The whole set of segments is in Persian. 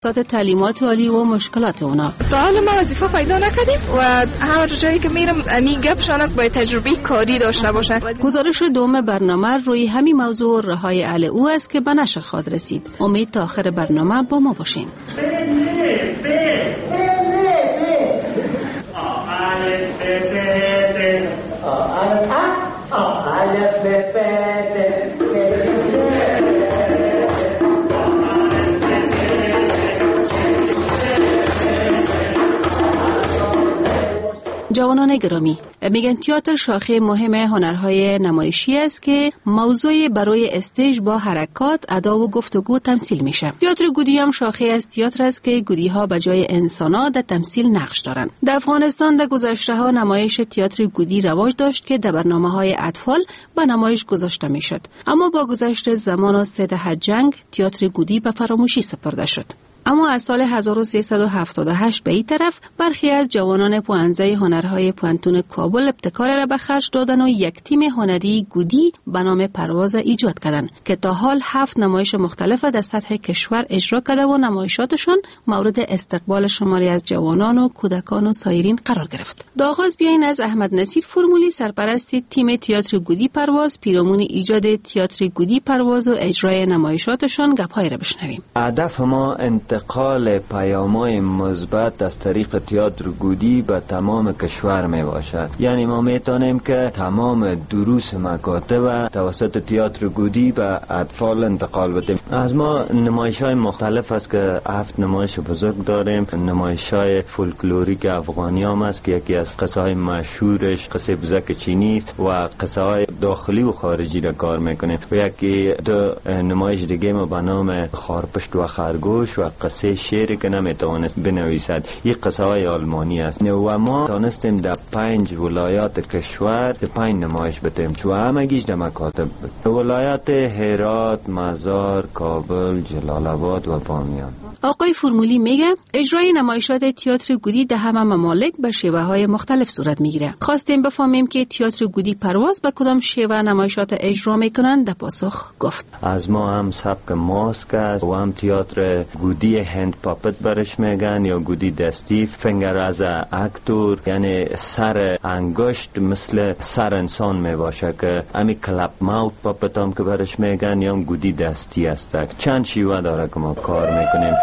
تعلیمات عالی و مشکلات اونا. تا حالا ما وظیفه پیدا نکردیم و هر جایی که میرم می گپشان است باید تجربه کاری داشته باشه. گزارش دوم برنامه روی همین موضوع رهای ال او است که به نشر خواهد رسید. امید تا آخر برنامه با ما باشین. جوانان گرامی، میگن تئاتر شاخه مهم هنرهای نمایشی است که موضوع برای استیج با حرکات، ادا و گفتگو تمثیل میشه. تئاتر گودی هم شاخه از تئاتر است که گودی ها به جای انسانا در تمثیل نقش دارند. در افغانستان در گذشته ها نمایش تئاتر گودی رواج داشت که در برنامه‌های اطفال به نمایش گذاشته میشد. اما با گذشت زمان و 3 دهه جنگ، تئاتر گودی به فراموشی سپرده شد. اما از سال 1378 به این طرف برخی از جوانان پوانزه هنرهای پوانتون کابل ابتکار را به خرج دادن و یک تیم هنری گودی به نام پرواز ایجاد کردند که تا حال 7 نمایش مختلف در سطح کشور اجرا کرده و نمایشاتشان مورد استقبال شماری از جوانان و کودکان و سایرین قرار گرفت. در آغاز بیاین از احمد نصیر فرمولی، سرپرست تیم تئاتر گودی پرواز، پیرامون ایجاد تئاتر گودی پرواز و اجرای نمایشاتشان گپ‌های را بشنویم. هدف ما انتقال پیام‌های مثبت از طریق تئاتر گودی به تمام کشور می باشد. یعنی ما میتونیم که تمام دروس مکاتب توسط تئاتر گودی به اطفال انتقال بدیم. از ما نمایش‌های مختلف است که 7 نمایش بزرگ داریم. نمایش‌های فولکلوریک افغانی هم است که یکی از قصه‌های مشهورش قصه بزک چینی است و قصه‌های داخلی و خارجی را کار میکنیم. و یکی دو نمایش دیگه ما به نام خارپشت و خرگوش و قصه شعری که نمیتوانست بنویسد، این قصه های آلمانی است و ما تانستیم در 5 ولایات کشور 5 نمایش بدیم و همگیش در مکاتب بود. ولایات هرات، مزار، کابل، جلال آباد و بامیان. آقای فرمولی میگه اجرای نمایشات تئاتر گودی در همه ممالک به شیوه های مختلف صورت میگیره. خواستیم بفهمیم که تئاتر گودی پرواز به کدام شیوه نمایشات اجرا میکنن. در پاسخ گفت از ما هم سبک ماسک است و هم تئاتر گودی هند پاپت برش میگن یا گودی دستی، فنگر از اکتور، یعنی سر انگشت مثل سر انسان میباشه که امی کلپ ماوت پاپت هم که برش میگن یا گودی دستی است. چند شیوه داره که ما کار میکنیم.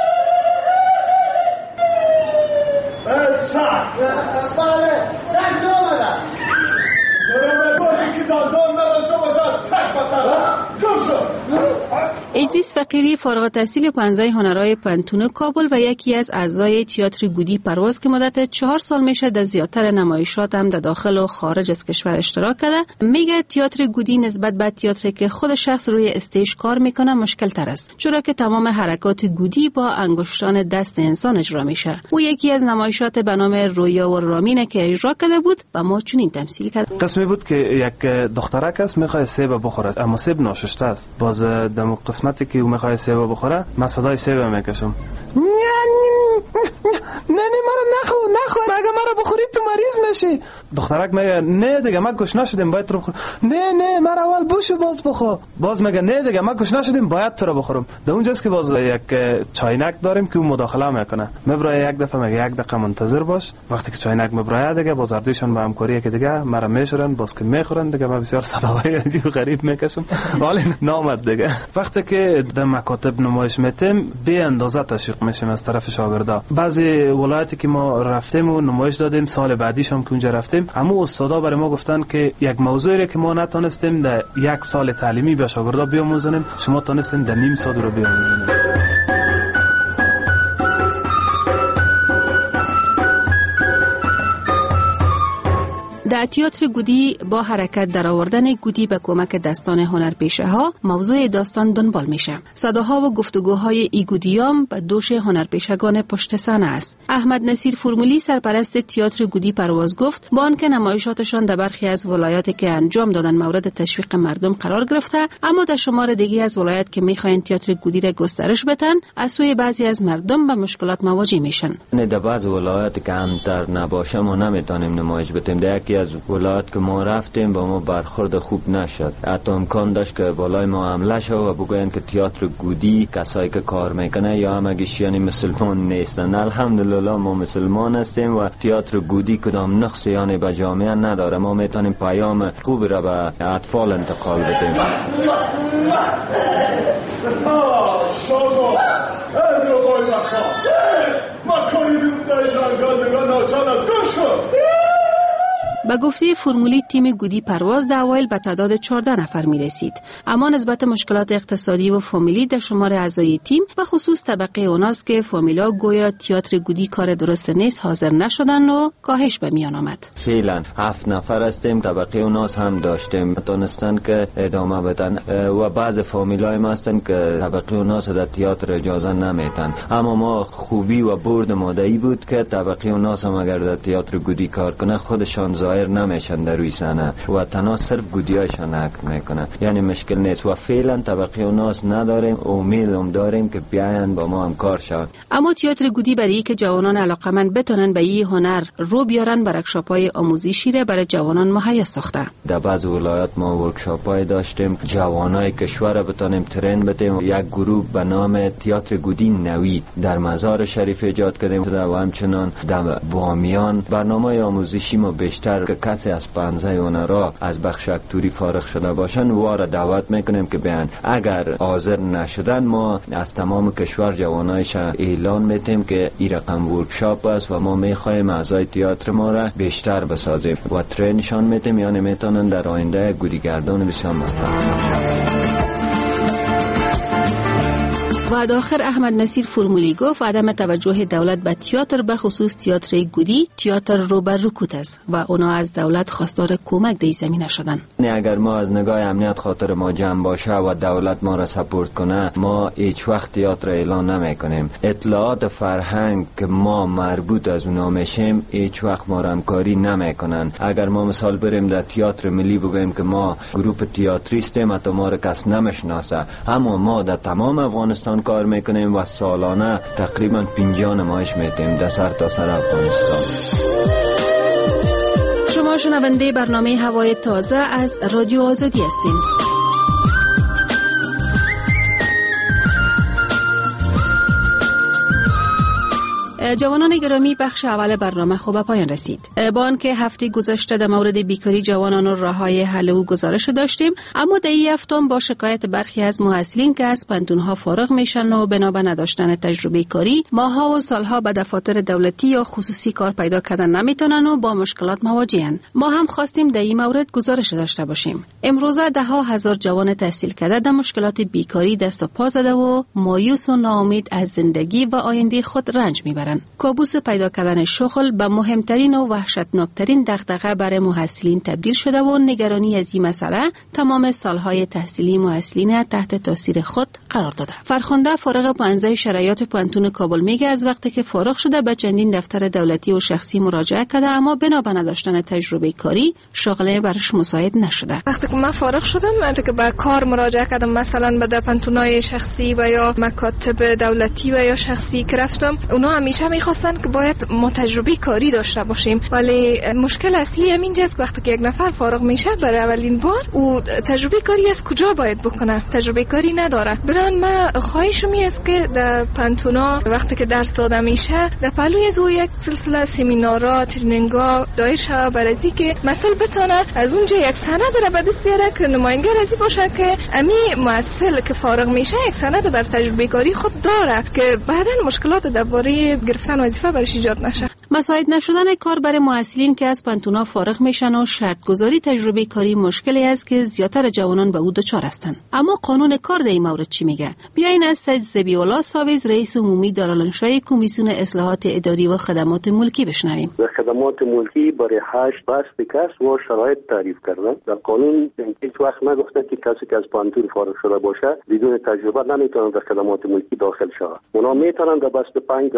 ادریس فقیری فارغ التحصیل پانزه هنرهای پانتون کابل و یکی از اعضای تئاتر گودی پرواز که مدت 4 سال میشه در زیادتر نمایشات هم در داخل و خارج از کشور اشتراک کرده، میگه تئاتر گودی نسبت به تئاتری که خود شخص روی استیج کار میکنه مشکل تر است، چرا که تمام حرکات گودی با انگشتان دست انسان اجرا میشه. او یکی از نمایشات به نام رویا و رامینه که اجرا کرده بود و ما چنین تمثیل کرد. قسمی بود که یک دخترک است میخواد سیب بخوره اما سیب ناشسته است. باز در قسمتی که او میخواد سیب بخوره من صدای سیب میکشم. نه مرا نخو اگه مرا بخوری تو مریض میشی. دخترک میگه نه دیگه من گشنه شدم باید تو بخورم. نه مرا اول بوشو باز بخور. باز میگه نه دیگه من گشنه شدم باید تو رو بخورم. در اونجاست که باز یک چاینک داریم که اون مداخله میکنه. میبره یک دفعه میگه یک دقیقه منتظر باش. وقتی که چاینک میبره دیگه باز اردوشون به همکاری که دیگه مرا میشورن باز که میخورن دیگه من بسیار صداهای عجیب غریب میکشم. ولی نامد دیگه. وقتی که در مکاتب نمایش میتیم بی اندازه تشویق میشیم از طرف شاگردا. بعضی ولایتی که ما رفتیم و نمایش دادیم سال بعدیش هم که اونجا رفتیم اما استادا برای ما گفتن که یک موضوعی که ما نتونستیم در 1 سال تعلیمی به شاگردا بیاموزونیم شما تونستین در نیم سال رو بیاموزونید. در تئاتر گودی با حرکت در آوردن گودی به کمک دستان هنرپیشه ها موضوع داستان دنبال میشه. صداها و گفتگوهای ای گودیام به دوش هنرپیشگان پشت صحنه است. احمد نصیر فرمولی سرپرست تئاتر گودی پرواز گفت با آنکه نمایشاتشان در برخی از ولایاتی که انجام دادن مورد تشویق مردم قرار گرفته اما در شمار دیگه از ولایات که میخواین تئاتر گودی را گسترش بدن از سوی بعضی از مردم به مشکلات مواجه میشن. در بعض ولایات که کمتر نباشه ما نمیتونیم نمایش بدیم. در یکی از ولایت که ما رفتیم با ما برخورد خوب نشد. حتی امکان داشت که بالای ما حمله شد و بگوین که تئاتر گودی کسایی که کار میکنه یا همگیشیانی مسلمان نیستن. الحمدلله ما مسلمان هستیم و تئاتر گودی کدام نقص یعنی به جامعه نداره. ما میتونیم پیام خوب را به اطفال انتقال بدیم. به گفته فرمولی تیم گودی پرواز در اوایل به تعداد 14 نفر می رسید، اما نسبت مشکلات اقتصادی و فامیلی در شمار اعضای تیم و خصوص طبقه اوناست که فامیلا گویا تئاتر گودی کار درست نیست حاضر نشدن و کاهش به میان آمد. فعلا 7 نفر هستیم، طبقه اوناس هم داشتیم تونستن که ادامه بدن و بعض فامیلای ما هستن که طبقه اوناس در تئاتر اجازه نمیتن. اما ما خوبی و برد ماده‌ای بود که طبقه اوناس هم اگر در تئاتر گودی کار کنه خودشان ظاهر نمیشن در روی صحنه و تنها صرف گودیایشان اکت میکنه، یعنی مشکل نیست و فعلا طبقه اوناس نداریم. امیدم داریم که بیاین با ما هم کار شود. اما تئاتر گودی برای که جوانان علاقمند بتونن به این هنر رو بیارن ورکشاپ‌های آموزشی را برای جوانان مهیا ساخته. در بعض ولایات ما ورکشاپ‌های داشتیم جوانای کشور بتونیم ترین بدیم. یک گروه به نام تئاتر گودی نوید در مزار شریف ایجاد کردیم و همچنان در بامیان برنامه آموزشی ما بیشتر که کسی از 15 هنرها از بخش اکتوری فارغ شده باشن واره دعوت میکنیم که بیان. اگر حاضر نشدن ما از تمام کشور جوانایش اعلان میتیم که این رقم ورکشاپ است و ما میخوایم اعضای تئاتر ما را بیشتر بسازیم و ترینشان میتیم، یعنی میتونن در آینده گودیگردان بسیار موفق. و داخل احمد نصیر فرمولی گفت عدم توجه دولت به تئاتر به خصوص تئاتر گودی تئاتر رو بر رکود است و اونا از دولت خواستار کمک در زمینه شدن. اگر ما از نگاه امنیت خاطر ما جمع باشه و دولت ما را سپورت کنه ما هیچ وقت تئاتر اعلان نمی کنیم. اطلاعات فرهنگ که ما مربوط از اونا میشیم هیچ وقت ما را همکاری نمی کنن. اگر ما مثال بریم در تئاتر ملی بگیم که ما گروپ تئاتریستیم حتی ما را کس نمیشناسه، اما ما در تمام افغانستان کار میکنیم و سالانه تقریبا 50 نمایش میدیم در سر تا سر افغانستان. شما شنونده برنامه هوای تازه از رادیو آزادی هستین. جوانان گرامی، بخش اول برنامه خوب به پایان رسید. با آنکه هفته گذشته در مورد بیکاری جوانان و راه‌های حل او گزارش داشتیم، اما در این هفته با شکایت برخی از محصلین که از پانتون‌ها فارغ میشن و بنا به نداشتن تجربه کاری ماها و سالها به دفاتر دولتی یا خصوصی کار پیدا کردن نمیتونن و با مشکلات مواجهن. ما هم خواستیم در این مورد گزارش داشته باشیم. امروزه ده ها هزار جوان تحصیل کرده در مشکلات بیکاری دست و پا زده و مایوس و ناامید از زندگی و آینده خود رنج میبرن. کابوس پیدا کردن شغل به مهمترین و وحشتناکترین دغدغه برای محصلین تبدیل شده و نگرانی از این مسئله تمام سالهای تحصیلی محصلین تحت تاثیر خود قرار داده. فرخنده فارغ پانزه شرایط پانتون کابل میگه از وقتی که فارغ شده به چندین دفتر دولتی و شخصی مراجعه کرده اما بنا به نداشتن تجربه کاری شغل برش مساعد نشده. وقتی که من فارغ شدم که به کار مراجعه کردم، مثلا به پانتونای شخصی و یا مکاتب دولتی و یا شخصی که رفتم، اونا همیشه میخواستن که باید ما تجربه کاری داشته باشیم، ولی مشکل اصلی همینجاست که وقتی که یک نفر فارغ میشه برای اولین بار او تجربه کاری از کجا باید بکنه؟ تجربه کاری نداره. برای من خواهشم است که در پانتونا وقتی که درس داده میشه در پهلوی از او یک سلسله سمینارها ترینینگ‌ها دایر شه برای که مسئول بتونه از اونجا یک سند را به دست بیاره که نماینده رازی باشه که امی مسئول که فارغ میشه یک سند بر تجربه کاری خود داره که بعداً مشکلات درباره گرفتن وظیفه برش ایجاد نشه. مساعد نشدن کار برای محصلین که از پانتونا فارغ میشن و شرط گذاری تجربه کاری مشکلی است که زیاتر جوانان به او دچار هستند. اما قانون کار در این مورد چی میگه؟ بیاین از سید ذبیح‌الله صاویز رئیس عمومی دارالانشای کمیسیون اصلاحات اداری و خدمات ملکی بشنویم. خدمات ملکی برای 8 بست کس و شرایط تعریف کردن. در قانون هیچ وقت نگفته که کسی که از پانتون فارغ شده باشه بدون تجربه نمیتونه در خدمات ملکی داخل شود. اونا میتونن در بست 5 یا بست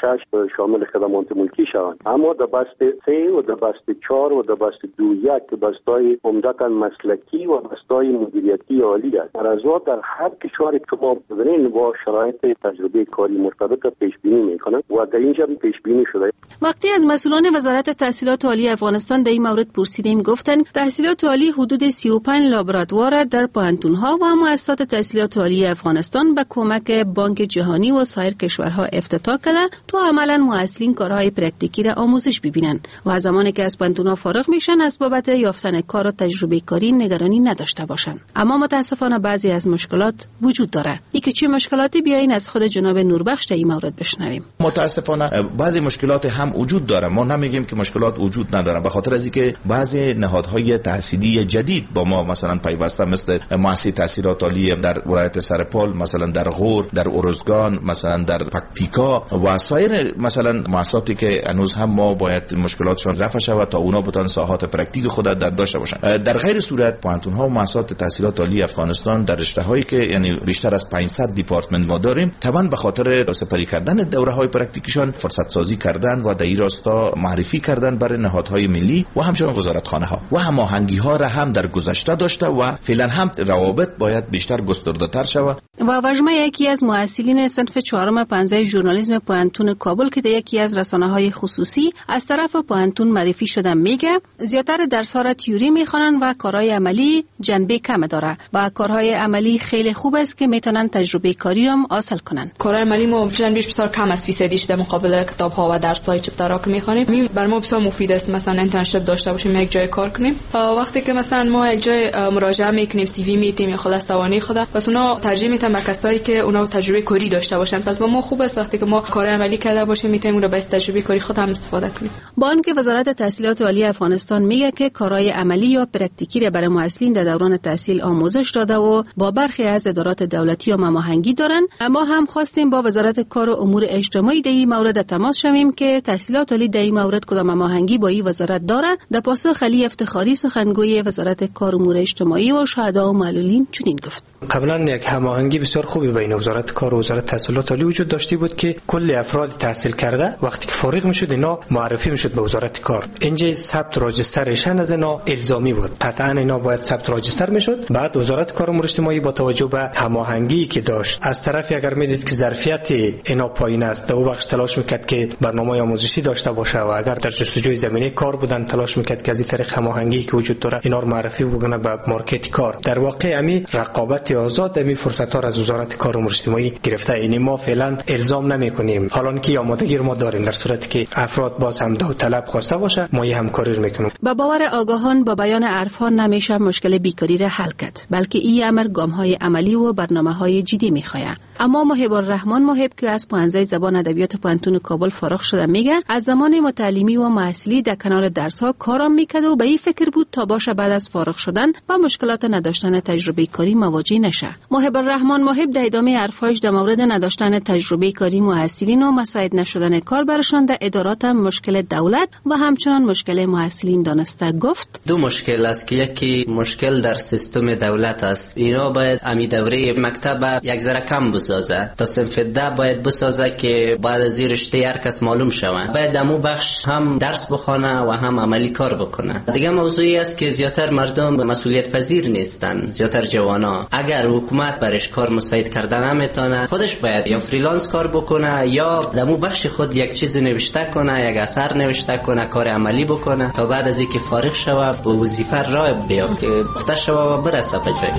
6 شامل خدمات ملکی شوند، اما در بست 3 و در بست 4 و در بست 2.1 که بستای عمدتاً مسلکی و بستای مدیریتی عالی است. در در هر کشوری که ما ببینیم با شرایط تجربه کاری مرتبط پیش بینی میکنند و در اینجا پیش بینی شده. وقتی از مسئولان وزارت تحصیلات عالی افغانستان در این مورد پرسیدیم گفتند تحصیلات عالی حدود 35 لابراتوار در پوهنتون‌ها و مؤسسات تحصیلات عالی افغانستان به کمک بانک جهانی و سایر کشورها افتتاح کرده تا عملاً مؤسسین کارهای پرکتیکی را آموزش ببینند و زمانی که از پوهنتون‌ها فارغ میشن از بابت یافتن کار و تجربه کاری نگرانی نداشته باشند. اما متاسفانه بعضی از مشکلات وجود داره. اینکه چه مشکلاتی بیاین از خود جناب نوربخش در این مورد بشنویم. متاسفانه بعضی مشکلات هم وجود داره. ما نمیگیم که مشکلات وجود نداره، به خاطر از اینکه بعضی نهادهای تحصیلی جدید با ما مثلا پیوسته، مثل مؤسسه تحصیلات عالی در ولایت سرپل، مثلا در غور، در ارزگان، مثلا در پکتیکا و سایر مثلا مؤسساتی که هنوز هم ما باید مشکلاتشون رفع شود تا اونا بتونن ساحات پرکتیک خود در داشته باشن. در غیر صورت پوهنتون‌ها و مؤسسات تحصیلات عالی افغانستان در رشته‌هایی که یعنی بیشتر از 500 دپارتمنت ما داریم، طبعا به خاطر سپری کردن دوره‌های پرکتیکیشان فرصت سازی کردن و در این راستا معرفی کردن برای نهادهای ملی و همچنین وزارتخانه‌ها و هماهنگی‌ها را هم در گذشته داشته و فعلا هم روابط باید بیشتر گسترده‌تر شود. و واژمه یکی از مؤسسین صنف 4 پنځه ژورنالیسم پوهنتون کابل که در یکی از رسانه‌های خصوصی از طرف پوهنتون معرفی شده میگه زیاتر درس‌ها را تئوری میخوانند و کارهای عملی جنبه کم داره و کارهای عملی خیلی خوب است که میتونن تجربه کاری را حاصل کنن. کارهای عملی ما جنبش بسیار کم است فیصدیش در مقابل کتاب‌ها و درس‌های چپترا که میخوانیم. برای ما بسیار مفید است مثلا اینترنشیپ داشته باشیم، یک جای کار کنیم. وقتی که مثلا ما یک جای مراجعه میکنیم، سی وی میتیم یا خلاص توانی خدا، پس اونا ترجیح میدن به کسایی که اونا تجربه کاری داشته باشن. پس با ما خوب است وقتی که ما کار عملی کرده باشیم میتونیم اون رو به تجربه کاری خود هم استفاده کنیم. بانک وزارت تحصیلات عالی افغانستان میگه که کارهای عملی یا پرکتیکی را برای مؤسسین در دوران تحصیل آموزش داده و با برخی از ادارات دولتی و هماهنگی دارن. اما هم خواستیم با وزارت کار و امور اجتماعی در این مورد تماس شویم که تحصیلات عالی در این مورد کدام هماهنگی با این وزارت داره. در پاسخ علی افتخاری سخنگوی وزارت کار و امور اجتماعی و شهدا و معلولین چنین گفت: قبلا یک هماهنگی بسیار خوبی بین وزارت کار و وزارت تحصیلات عالی وجود داشتی بود که کل افراد تحصیل کرده وقتی که فارغ میشد اینا معرفی میشد به وزارت کار. اینجا ثبت راجسترشن از اینا الزامی بود، قطعا اینا باید ثبت راجستر میشد. بعد وزارت کار و امور اجتماعی با توجه به هماهنگی که داشت از طرفی اگر میدید که ظرفیت اینا پایین است در بخش تلاش میکرد که برنامه آموزشی داشته باشه و اگر در جستجوی زمینه کار بودن تلاش میکرد که از این طریق هماهنگی که وجود داره اینا رو معرفی بکنه به مارکت کار. در واقع امی رقابت آزاد امی فرصت ها از وزارت کار و امور اجتماعی گرفته. یعنی ما فعلا الزام نمیکنیم، حالا که آمادگی ما داریم در صورتی که افراد باز هم داوطلب خواسته باشه ما یه همکاری میکنیم. با باور آگاهان با بیان عرفان نمیشه مشکل بیکاری را حل کرد، بلکه این امر گام‌های عملی و برنامه‌های جدی میخواد. اما محب الرحمن محب که از پوهنځی زبان ادبیات پوهنتون کابل فارغ شده میگه از زمان متعلیمی و محصلی در کنار درس‌ها کارام میکرد و به این فکر بود تا باشه بعد از فارغ شدن با مشکلات نداشتن تجربه کاری مواجه نشه. محب الرحمن محب در ادامه حرفاش در مورد نداشتن تجربه کاری محصلین و مساعد نشدن کار برشان در ادارات مشکل دولت و همچنان مشکل محصلین دانسته گفت: دو مشکل است که یکی مشکل در سیستم دولت است. اینا باید امی دوره مکتب یک ذره کم بسازه تا صنف 10 باید بسازه که بعد از رشته هر کس معلوم شوه. باید دمو بخش هم درس بخونه و هم عملی کار بکنه. دیگه موضوعی است که زیاتر مردم مسئولیت پذیر نیستن، زیاتر جوانا. اگر حکومت برش کار مساعد کردن نمیتونه خودش باید یا فریلانس کار بکنه یا دمو بخش خود یک چیز نوشته کنه، یک اثر نوشته کنه، کار عملی بکنه تا بعد از اینکه فارغ شوه به وظیفه راه بیاد که پخته شوه و برسه به جای.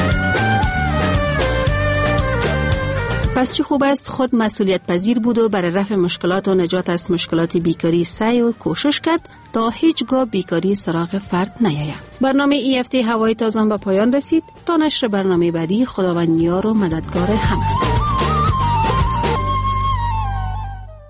پس چه خوب است خود مسئولیت پذیر بود و برای رفع مشکلات و نجات از مشکلات بیکاری سعی و کوشش کرد تا هیچگاه بیکاری سراغ فرد نیاید. برنامه ای هفته هوای تازه به پایان رسید. تا نشر برنامه بعدی خداوند یار و مددگار همه.